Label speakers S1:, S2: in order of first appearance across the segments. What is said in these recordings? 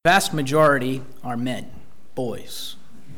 S1: Vast majority are men, boys.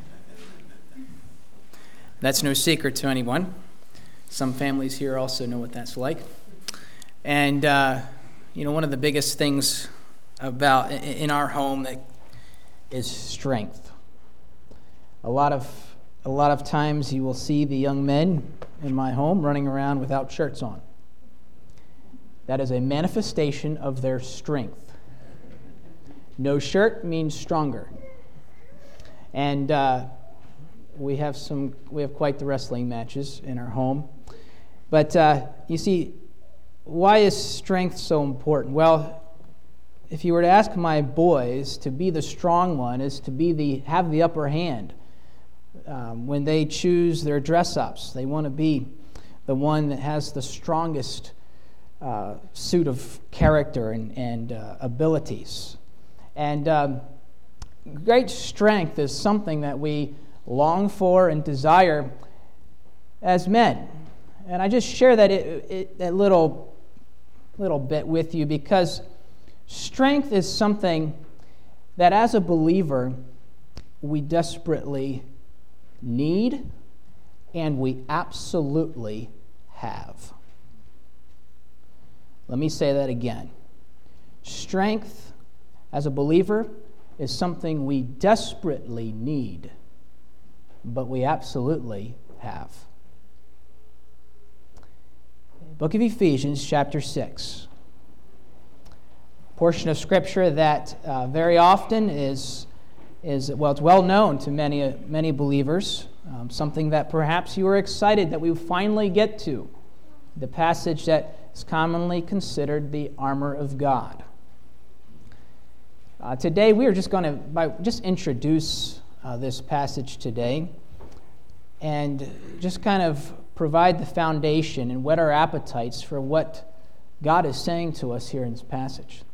S1: That's no secret to anyone. Some families here also know what that's like. And, one of the biggest things about in our home that is strength. A lot of times you will see the young men in my home running around without shirts on. That is a manifestation of their strength. No shirt means stronger. And we have quite the wrestling matches in our home. But you see, why is strength so important? Well, if you were to ask my boys, to be the strong one is to have the upper hand. When they choose their dress-ups, they want to be the one that has the strongest suit of character and abilities. And great strength is something that we long for and desire as men. And I just share that little bit with you because strength is something that as a believer we desperately need and we absolutely have. Let me say that again. Strength as a believer is something we desperately need, but we absolutely have. Book of Ephesians, chapter 6. A portion of Scripture that very often is it's well known to many believers. Something that perhaps you are excited that we finally get to. The passage that is commonly considered the armor of God. Today we are just going to introduce this passage today and just kind of provide the foundation and whet our appetites for what God is saying to us here in this passage.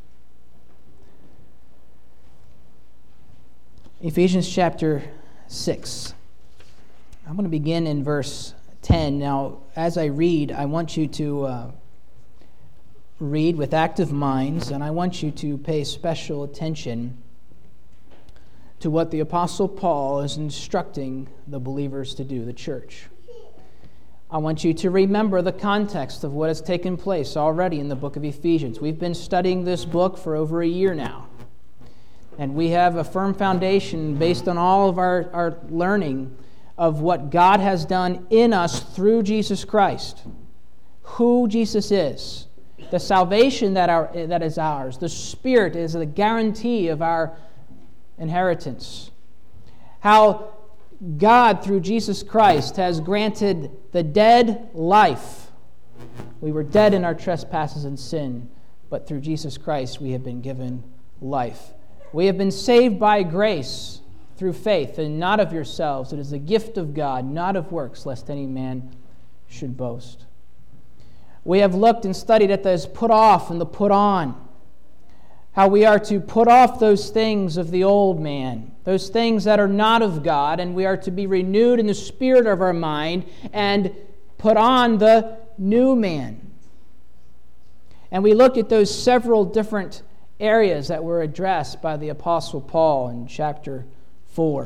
S1: Ephesians chapter 6. I'm going to begin in verse 10. Now, as I read, I want you to read with active minds, and I want you to pay special attention to what the Apostle Paul is instructing the believers to do, the church. I want you to remember the context of what has taken place already in the book of Ephesians. We've been studying this book for over a year now, and we have a firm foundation based on all of our learning of what God has done in us through Jesus Christ, who Jesus is, the salvation that is ours. The Spirit is the guarantee of our inheritance. How God, through Jesus Christ, has granted the dead life. We were dead in our trespasses and sin, but through Jesus Christ we have been given life. We have been saved by grace through faith, and not of yourselves. It is the gift of God, not of works, lest any man should boast. We have looked and studied at this put off and the put on. How we are to put off those things of the old man, those things that are not of God, and we are to be renewed in the spirit of our mind and put on the new man. And we looked at those several different areas that were addressed by the Apostle Paul in chapter 4.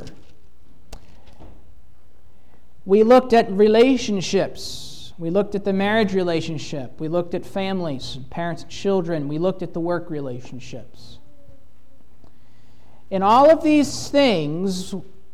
S1: We looked at relationships. We looked at the marriage relationship. We looked at families, parents and children. We looked at the work relationships. In all of these things,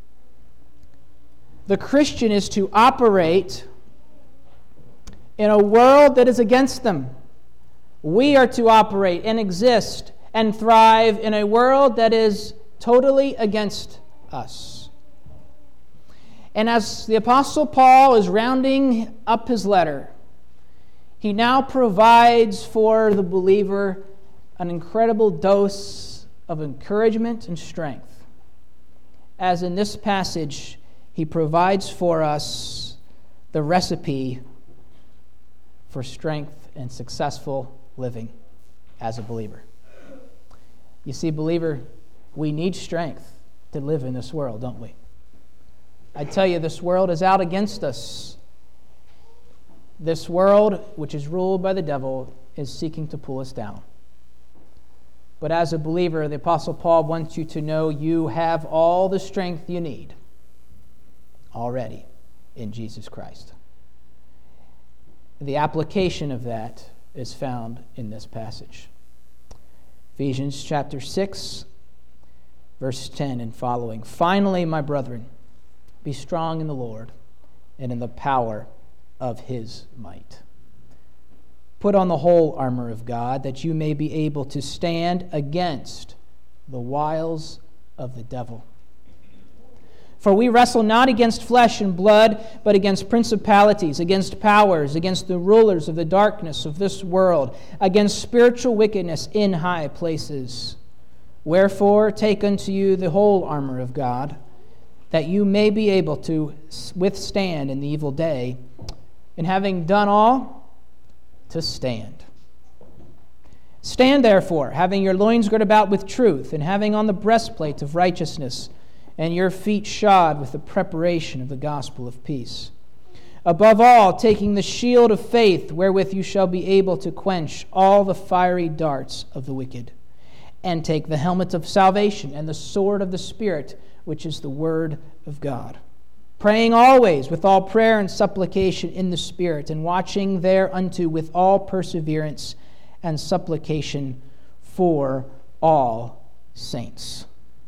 S1: the Christian is to operate in a world that is against them. We are to operate and exist and thrive in a world that is totally against us. And as the Apostle Paul is rounding up his letter, he now provides for the believer an incredible dose of encouragement and strength. As in this passage, he provides for us the recipe for strength and successful living as a believer. You see, believer, we need strength to live in this world, don't we? I tell you, this world is out against us. This world, which is ruled by the devil, is seeking to pull us down. But as a believer, the Apostle Paul wants you to know you have all the strength you need already in Jesus Christ. The application of that is found in this passage. Ephesians chapter 6, verse 10 and following. Finally, my brethren, be strong in the Lord and in the power of his might. Put on the whole armor of God, that you may be able to stand against the wiles of the devil. For we wrestle not against flesh and blood, but against principalities, against powers, against the rulers of the darkness of this world, against spiritual wickedness in high places. Wherefore, take unto you the whole armor of God, that you may be able to withstand in the evil day, and having done all, to stand. Stand therefore, having your loins girt about with truth, and having on the breastplate of righteousness, and your feet shod with the preparation of the gospel of peace. Above all, taking the shield of faith, wherewith you shall be able to quench all the fiery darts of the wicked, and take the helmet of salvation and the sword of the Spirit, which is the word of God. Praying always with all prayer and supplication in the Spirit, and watching thereunto with all perseverance and supplication for all saints.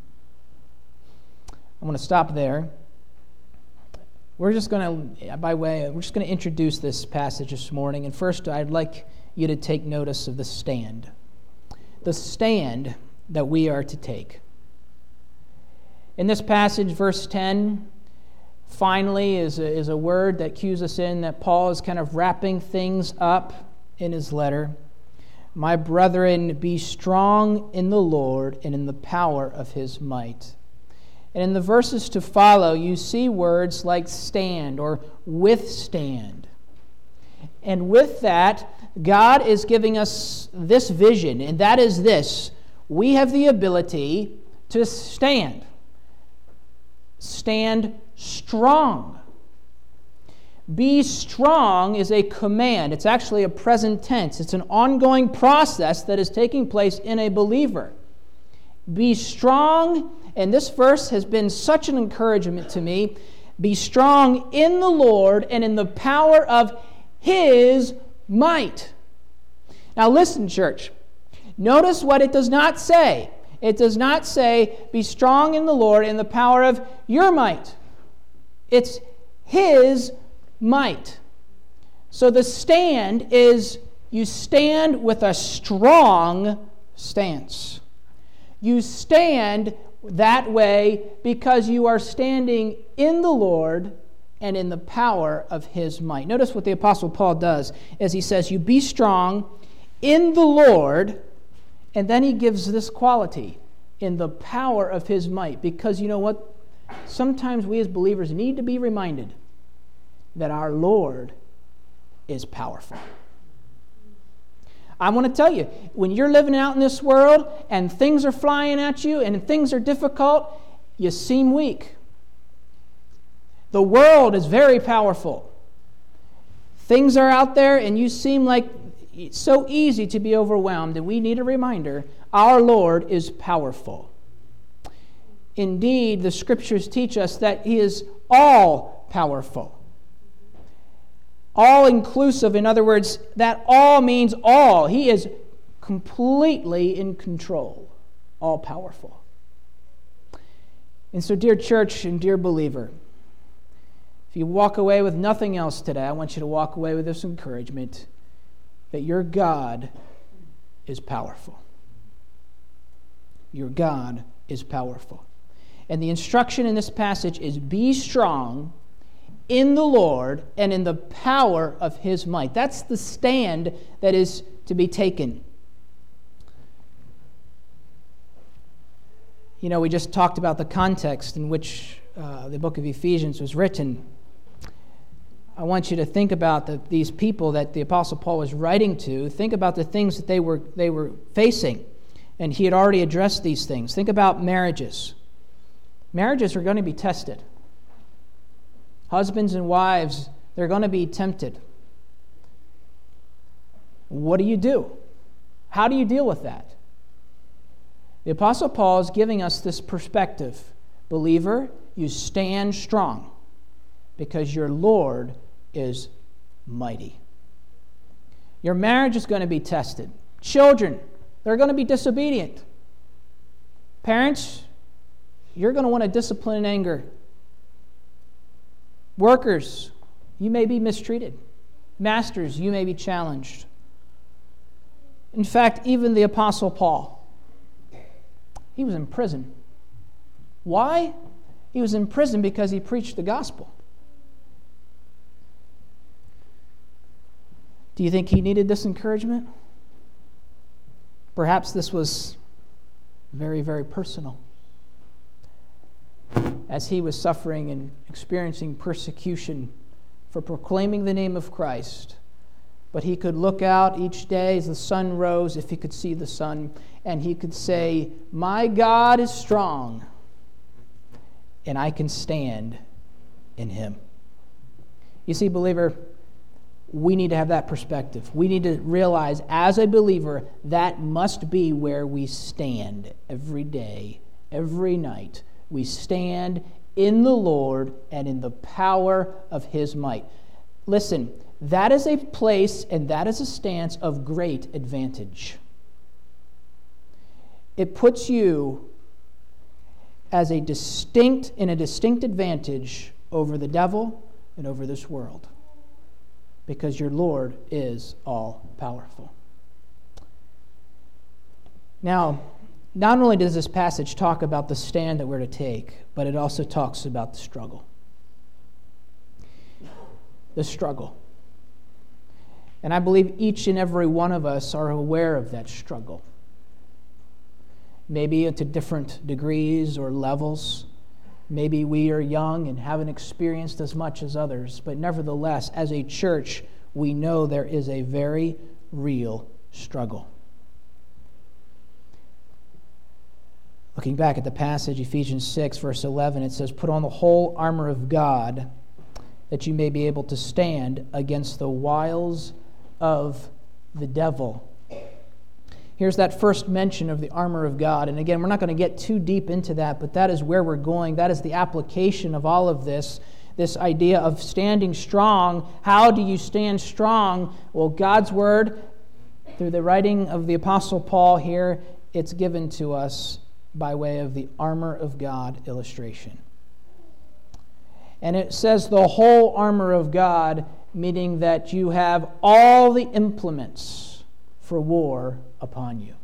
S1: I'm going to stop there. We're just going to introduce this passage this morning. And first, I'd like you to take notice of the stand. The stand that we are to take. In this passage, verse 10, finally is a word that cues us in that Paul is kind of wrapping things up in his letter. My brethren, be strong in the Lord and in the power of his might. And in the verses to follow, you see words like stand or withstand. And with that, God is giving us this vision, and that is this: we have the ability to stand. Stand strong. Be strong is a command. It's actually a present tense. It's an ongoing process that is taking place in a believer. Be strong, and this verse has been such an encouragement to me. Be strong in the Lord and in the power of his might. Now listen, church. Notice what it does not say. It does not say, be strong in the Lord and the power of your might. It's his might. So the stand is, you stand with a strong stance. You stand that way because you are standing in the Lord and in the power of his might. Notice what the Apostle Paul does as he says, you be strong in the Lord, and then he gives this quality, in the power of his might. Because you know what? Sometimes we as believers need to be reminded that our Lord is powerful. I want to tell you, when you're living out in this world and things are flying at you and things are difficult, you seem weak. The world is very powerful. Things are out there and you seem like it's so easy to be overwhelmed, and we need a reminder, our Lord is powerful. Indeed, the Scriptures teach us that he is all-powerful. All-inclusive, in other words, that all means all. He is completely in control, all-powerful. And so, dear church and dear believer, if you walk away with nothing else today, I want you to walk away with this encouragement that your God is powerful. Your God is powerful. And the instruction in this passage is be strong in the Lord and in the power of his might. That's the stand that is to be taken. You know, we just talked about the context in which the book of Ephesians was written. I want you to think about these people that the Apostle Paul was writing to. Think about the things that they were facing. And he had already addressed these things. Think about marriages. Marriages are going to be tested. Husbands and wives, they're going to be tempted. What do you do? How do you deal with that? The Apostle Paul is giving us this perspective. Believer, you stand strong because your Lord is mighty. Your marriage is going to be tested. Children, they're going to be disobedient. Parents, you're going to want to discipline in anger. Workers, you may be mistreated. Masters, you may be challenged. In fact, even the Apostle Paul, he was in prison. Why? He was in prison because he preached the gospel. Do you think he needed this encouragement? Perhaps this was very, very personal. As he was suffering and experiencing persecution for proclaiming the name of Christ, but he could look out each day as the sun rose, if he could see the sun, and he could say, "My God is strong, and I can stand in him." You see, believer, we need to have that perspective. We need to realize, as a believer, that must be where we stand every day, every night. We stand in the Lord and in the power of his might. Listen, that is a place and that is a stance of great advantage. It puts you as a distinct advantage over the devil and over this world, because your Lord is all-powerful. Now, not only does this passage talk about the stand that we're to take, but it also talks about the struggle. The struggle. And I believe each and every one of us are aware of that struggle. Maybe to different degrees or levels. Maybe we are young and haven't experienced as much as others, but nevertheless, as a church, we know there is a very real struggle. Looking back at the passage, Ephesians 6, verse 11, it says, "Put on the whole armor of God, that you may be able to stand against the wiles of the devil." Here's that first mention of the armor of God. And again, we're not going to get too deep into that, but that is where we're going. That is the application of all of this idea of standing strong. How do you stand strong? Well, God's word, through the writing of the Apostle Paul here, it's given to us by way of the armor of God illustration. And it says the whole armor of God, meaning that you have all the implements for war upon you.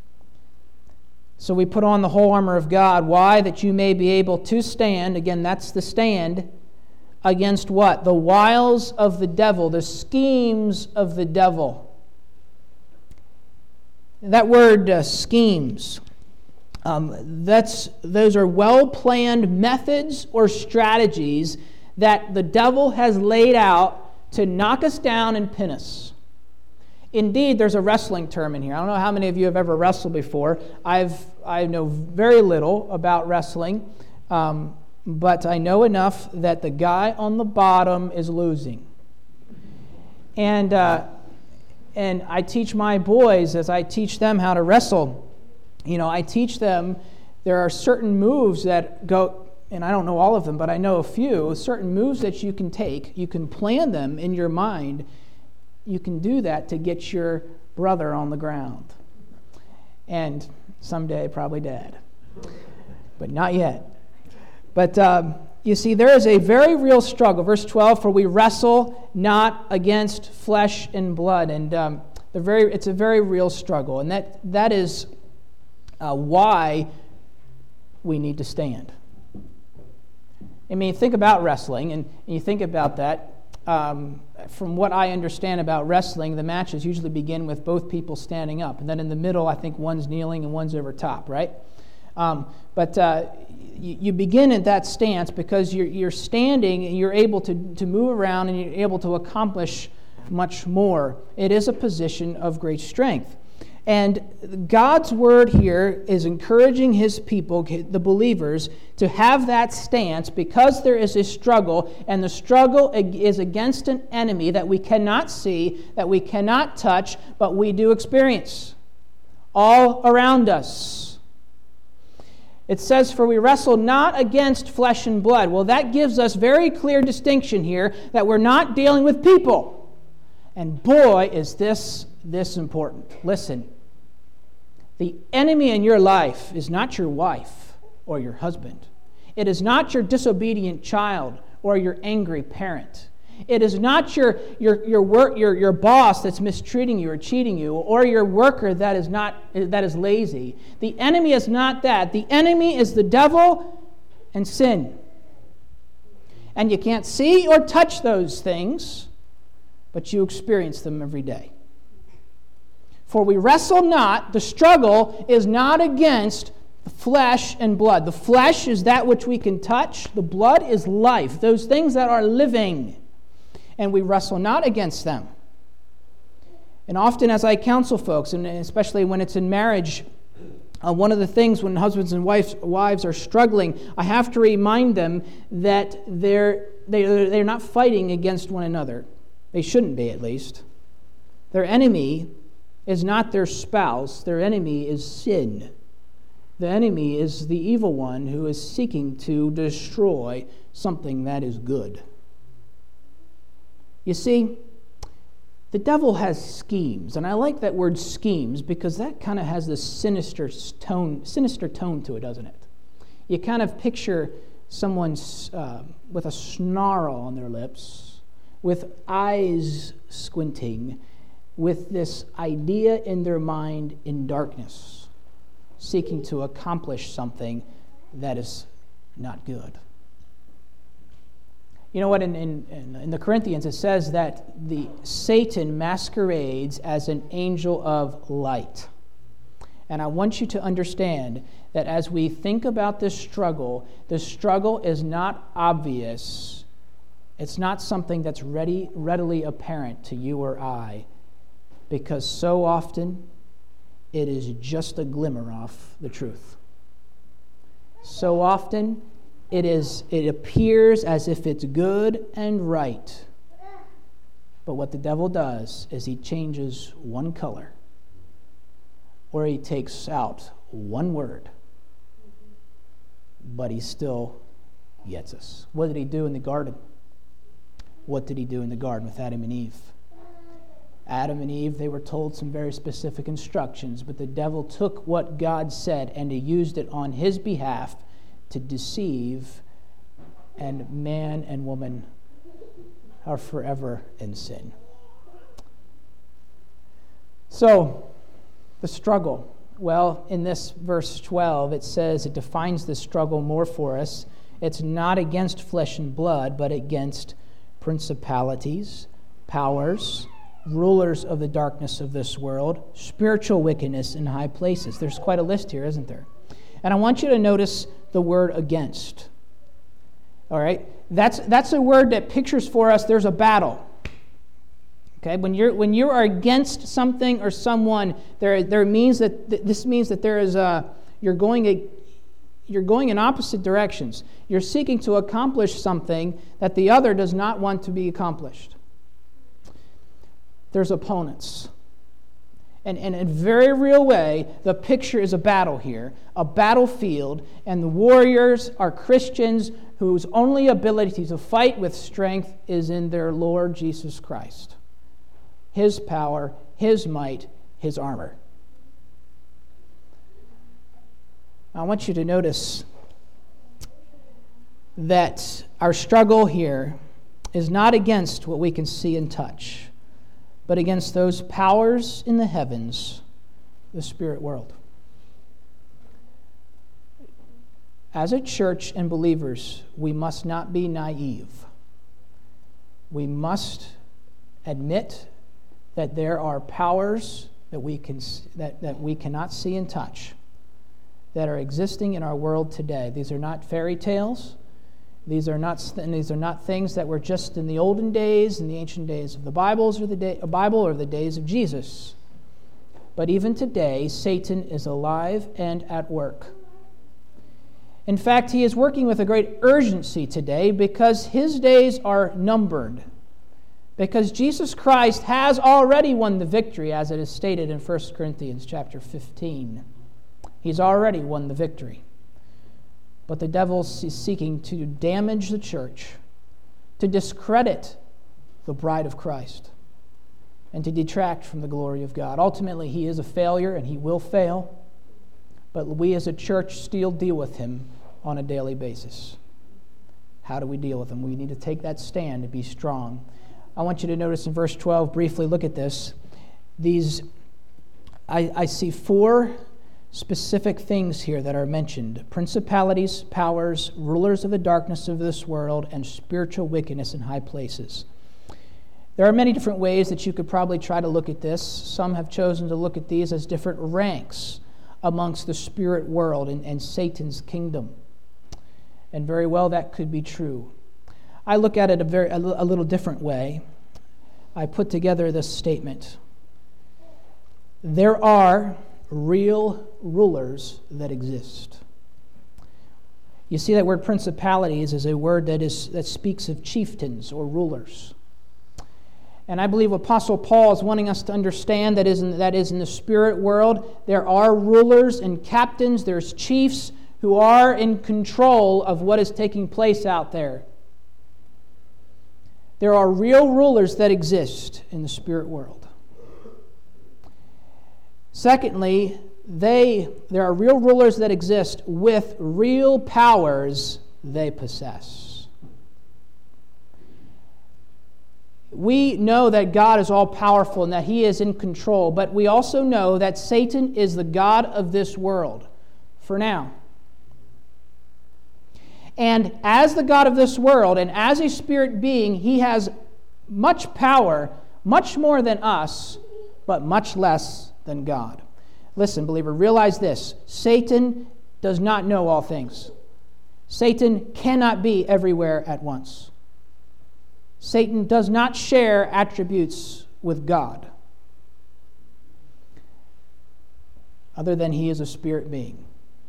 S1: So we put on the whole armor of God. Why? That you may be able to stand. Again, that's the stand. Against what? The wiles of the devil, the schemes of the devil. That word, schemes, those are well-planned methods or strategies that the devil has laid out to knock us down and pin us. Indeed, there's a wrestling term in here. I don't know how many of you have ever wrestled before. I know very little about wrestling, but I know enough that the guy on the bottom is losing. And I teach my boys, as I teach them how to wrestle, I teach them there are certain moves that go, and I don't know all of them, but I know a few, certain moves that you can take. You can plan them in your mind. You can do that to get your brother on the ground. And someday, probably dad. But not yet. But you see, there is a very real struggle. Verse 12, "For we wrestle not against flesh and blood." And it's a very real struggle. And that is why we need to stand. I mean, think about wrestling, and you think about that. From what I understand about wrestling, the matches usually begin with both people standing up. And then in the middle, I think one's kneeling and one's over top, right? But you begin at that stance because you're standing and you're able to move around and you're able to accomplish much more. It is a position of great strength. And God's word here is encouraging his people, the believers, to have that stance because there is a struggle, and the struggle is against an enemy that we cannot see, that we cannot touch, but we do experience all around us. It says, "For we wrestle not against flesh and blood." Well, that gives us very clear distinction here that we're not dealing with people. And boy, is this important. Listen, the enemy in your life is not your wife or your husband. It is not your disobedient child or your angry parent. It is not your boss that's mistreating you or cheating you, or your worker that is lazy. The enemy is not that. The enemy is the devil and sin. And you can't see or touch those things, but you experience them every day. For we wrestle not, the struggle is not against flesh and blood. The flesh is that which we can touch. The blood is life, those things that are living. And we wrestle not against them. And often as I counsel folks, and especially when it's in marriage, one of the things when husbands and wives are struggling, I have to remind them that they're not fighting against one another. They shouldn't be, at least. Their enemy is not their spouse. Their enemy is sin. The enemy is the evil one who is seeking to destroy something that is good. You see, the devil has schemes, and I like that word schemes because that kind of has this sinister tone to it, doesn't it? You kind of picture someone with a snarl on their lips, with eyes squinting, with this idea in their mind in darkness, seeking to accomplish something that is not good. You know what, in the Corinthians it says that Satan masquerades as an angel of light. And I want you to understand that as we think about this struggle, the struggle is not obvious. It's not something that's readily apparent to you or I, because so often it is just a glimmer off the truth. So often it appears as if it's good and right. But what the devil does is he changes one color, or he takes out one word, but he still gets us. What did he do in the garden? What did he do in the garden with Adam and Eve? Adam and Eve, they were told some very specific instructions, but the devil took what God said and he used it on his behalf to deceive, and man and woman are forever in sin. So, the struggle. Well, in this verse 12, it says it defines the struggle more for us. It's not against flesh and blood, but against principalities, powers, rulers of the darkness of this world, spiritual wickedness in high places. There's quite a list here, isn't there? And I want you to notice the word against. All right? That's a word that pictures for us there's a battle. Okay? When you are against something or someone, this means that there is you're going in opposite directions. You're seeking to accomplish something that the other does not want to be accomplished. There's opponents. And in a very real way, the picture is a battle here, a battlefield, and the warriors are Christians whose only ability to fight with strength is in their Lord Jesus Christ. His power, His might, His armor. I want you to notice that our struggle here is not against what we can see and touch, but against those powers in the heavens, the spirit world. As a church and believers, we must not be naive. We must admit that there are powers that we cannot see and touch that are existing in our world today. These are not fairy tales. These are not things that were just in the olden days, in the ancient days of the Bible or the days of Jesus. But even today, Satan is alive and at work. In fact, he is working with a great urgency today because his days are numbered. Because Jesus Christ has already won the victory, as it is stated in 1 Corinthians chapter 15. He's already won the victory. but the devil is seeking to damage the church, to discredit the bride of Christ, and to detract from the glory of God. Ultimately, he is a failure and he will fail, but we as a church still deal with him on a daily basis. How do we deal with him? We need to take that stand to be strong. I want you to notice in verse 12, briefly look at this. I see 4 specific things here that are mentioned: principalities, powers, rulers of the darkness of this world, and spiritual wickedness in high places. There are many different ways that you could probably try to look at this. Some have chosen to look at these as different ranks amongst the spirit world and Satan's kingdom. And very well, that could be true. I look at it a little different way. I put together this statement: there are real rulers that exist. You see, that word principalities is a word that speaks of chieftains or rulers. And I believe Apostle Paul is wanting us to understand that is in the spirit world, there are rulers and captains, there's chiefs who are in control of what is taking place out there. There are real rulers that exist in the spirit world. Secondly, there are real rulers that exist with real powers they possess. We know that God is all-powerful and that he is in control, but we also know that Satan is the god of this world for now. And as the god of this world and as a spirit being, he has much power, much more than us, but much less than God. Listen, believer, realize this: Satan does not know all things. Satan cannot be everywhere at once. Satan does not share attributes with God, other than he is a spirit being.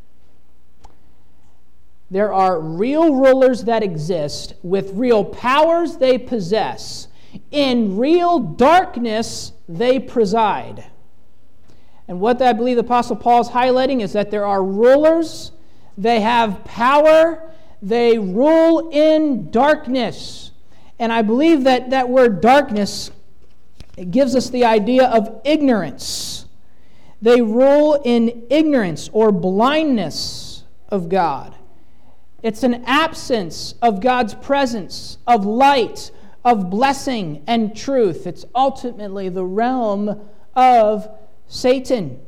S1: There are real rulers that exist with real powers they possess. In real darkness they preside. And what I believe the Apostle Paul is highlighting is that there are rulers, they have power, they rule in darkness. And I believe that word darkness, it gives us the idea of ignorance. They rule in ignorance or blindness of God. It's an absence of God's presence, of light, of blessing and truth. It's ultimately the realm of Satan.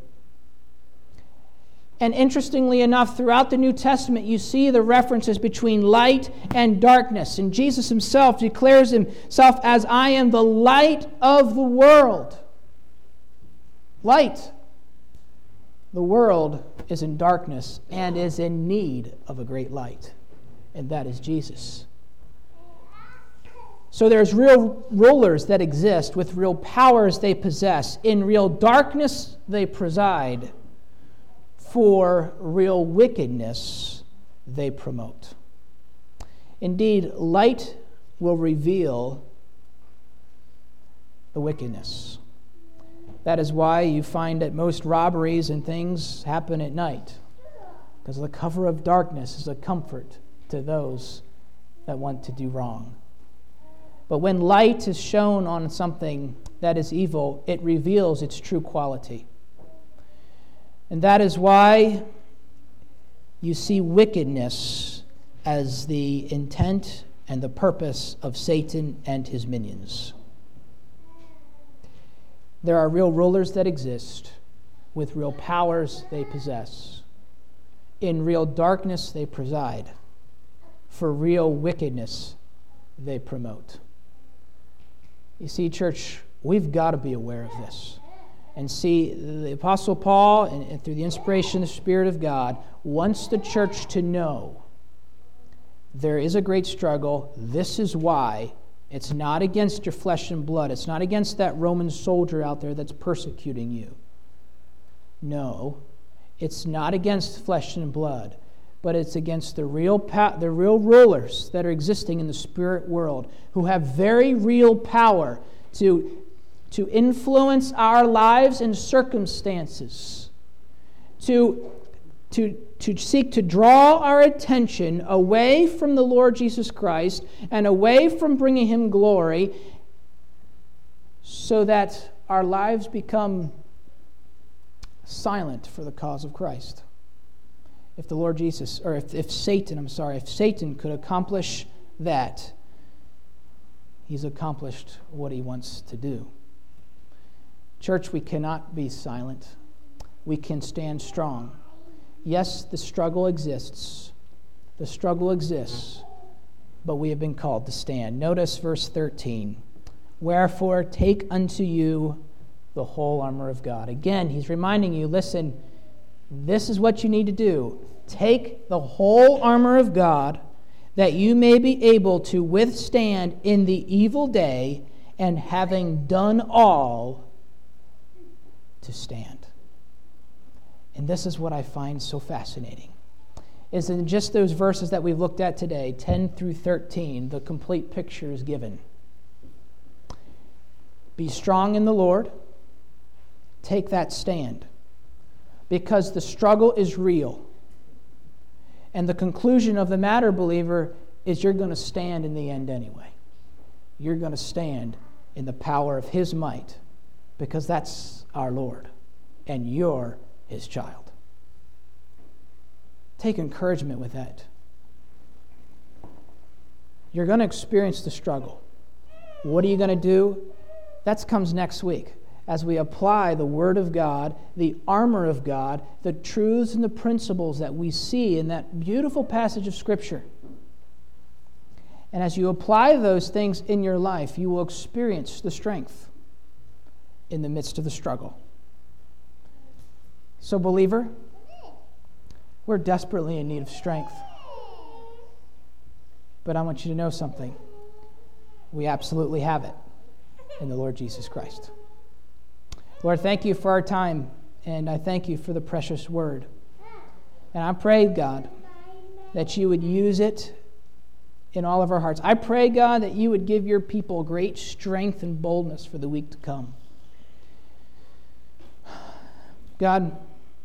S1: And interestingly enough, throughout the New Testament, you see the references between light and darkness. And Jesus himself declares himself as, I am the light of the world. Light. The world is in darkness and is in need of a great light. And that is Jesus. So there's real rulers that exist with real powers they possess. In real darkness they preside. For real wickedness they promote. Indeed, light will reveal the wickedness. That is why you find that most robberies and things happen at night, because the cover of darkness is a comfort to those that want to do wrong. But when light is shown on something that is evil, it reveals its true quality. And that is why you see wickedness as the intent and the purpose of Satan and his minions. There are real rulers that exist with real powers they possess. In real darkness they preside. For real wickedness they promote. You see, church, we've got to be aware of this. And see, the Apostle Paul, and through the inspiration of the Spirit of God, wants the church to know there is a great struggle. This is why. It's not against your flesh and blood. It's not against that Roman soldier out there that's persecuting you. No, it's not against flesh and blood, but it's against the real rulers that are existing in the spirit world who have very real power to influence our lives and circumstances, to to seek to draw our attention away from the Lord Jesus Christ and away from bringing Him glory, so that our lives become silent for the cause of Christ. If the Lord Jesus, or if Satan could accomplish that, he's accomplished what he wants to do. Church, we cannot be silent. We can stand strong. Yes, the struggle exists. The struggle exists, but we have been called to stand. Notice verse 13. Wherefore, take unto you the whole armor of God. Again, he's reminding you, listen, this is what you need to do. Take the whole armor of God, that you may be able to withstand in the evil day, and having done all, to stand. And this is what I find so fascinating, is in just those verses that we've looked at today, 10 through 13, the complete picture is given. Be strong in the Lord. Take that stand. Because the struggle is real. And the conclusion of the matter, believer, is you're going to stand in the end anyway. You're going to stand in the power of His might, because that's our Lord, and you're His child. Take encouragement with that. You're going to experience the struggle. What are you going to do? That comes next week, as we apply the Word of God, the armor of God, the truths and the principles that we see in that beautiful passage of Scripture. And as you apply those things in your life, you will experience the strength in the midst of the struggle. So, believer, we're desperately in need of strength. But I want you to know something. We absolutely have it in the Lord Jesus Christ. Lord, thank you for our time, and I thank you for the precious word. And I pray, God, that you would use it in all of our hearts. I pray, God, that you would give your people great strength and boldness for the week to come. God,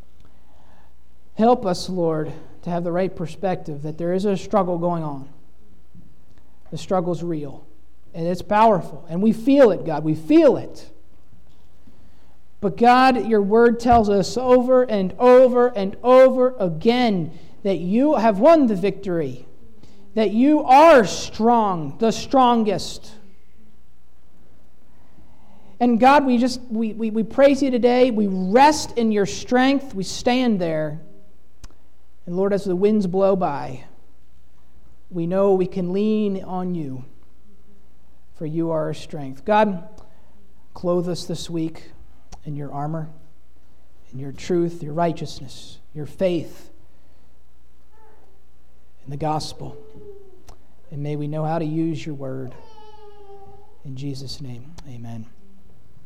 S1: help us, Lord, to have the right perspective that there is a struggle going on. The struggle's real, and it's powerful, and we feel it, God. We feel it. But God, your word tells us over and over and over again that you have won the victory, that you are strong, the strongest. And God, we praise you today. We rest in your strength. We stand there. And Lord, as the winds blow by, we know we can lean on you, for you are our strength. God, clothe us this week in your armor, in your truth, your righteousness, your faith, in the gospel. And may we know how to use your word. In Jesus' name, amen.